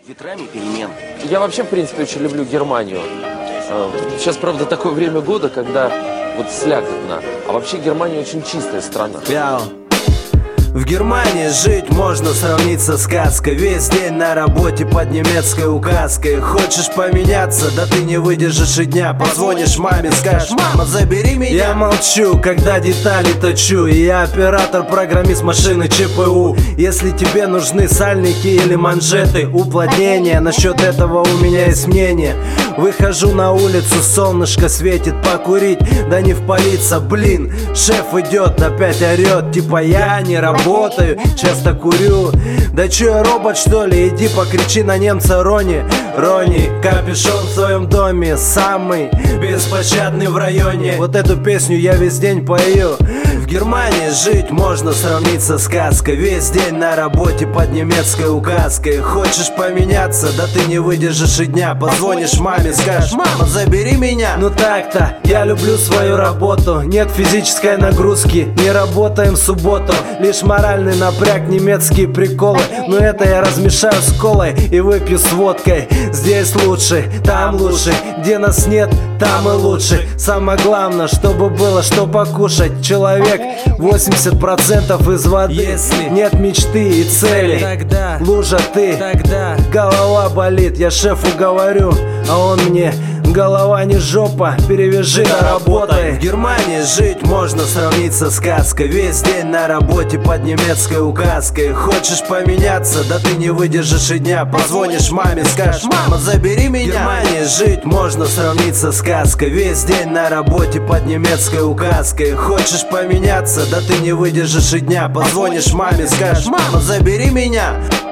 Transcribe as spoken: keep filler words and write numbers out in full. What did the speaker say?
Ветрами перемен. Я вообще, в принципе, очень люблю Германию. Сейчас, правда, такое время года, когда вот слякотно. А вообще Германия очень чистая страна. Яу. В Германии жить можно сравниться с сказкой. Весь день на работе под немецкой указкой. Хочешь поменяться, да ты не выдержишь и дня. Позвонишь маме, скажешь: мама, забери меня. Я молчу, когда детали точу. И я оператор, программист машины ЧПУ. Если тебе нужны сальники или манжеты, уплотнения, насчет этого у меня есть мнение. Выхожу на улицу, солнышко светит, покурить, да не впалиться. Блин, шеф идет, опять орет, типа я не работаю, часто курю. Да чё, я робот что ли? Иди покричи на немца Рони. Рони, капюшон в своем доме самый беспощадный в районе. Вот эту песню я весь день пою. В Германии жить можно сравниться с сказкой. Весь день на работе под немецкой указкой. Хочешь поменяться, да ты не выдержишь и дня. Позвонишь маме, скажешь: мама, забери меня. Ну так-то, я люблю свою работу. Нет физической нагрузки, не работаем в субботу. Лишь моральный напряг, немецкие приколы. Но это я размешаю с колой и выпью с водкой. Здесь лучше, там лучше, где нас нет, там и лучше. Самое главное, чтобы было что покушать. Человек восемьдесят процентов из воды. Если нет мечты и цели, тогда лужа ты, тогда голова болит. Я шефу говорю, а он мне: голова не жопа, перевяжи, работай. В Германии жить можно сравниться с сказкой. Весь день на работе под немецкой указкой. Хочешь поменяться, да ты не выдержишь и дня. Позвонишь маме, скажешь: мама, забери меня. В Германии жить можно сравниться с сказкой. Весь день на работе под немецкой указкой. Хочешь поменяться, да ты не выдержишь и дня. Позвонишь маме, скажешь: мама, забери меня.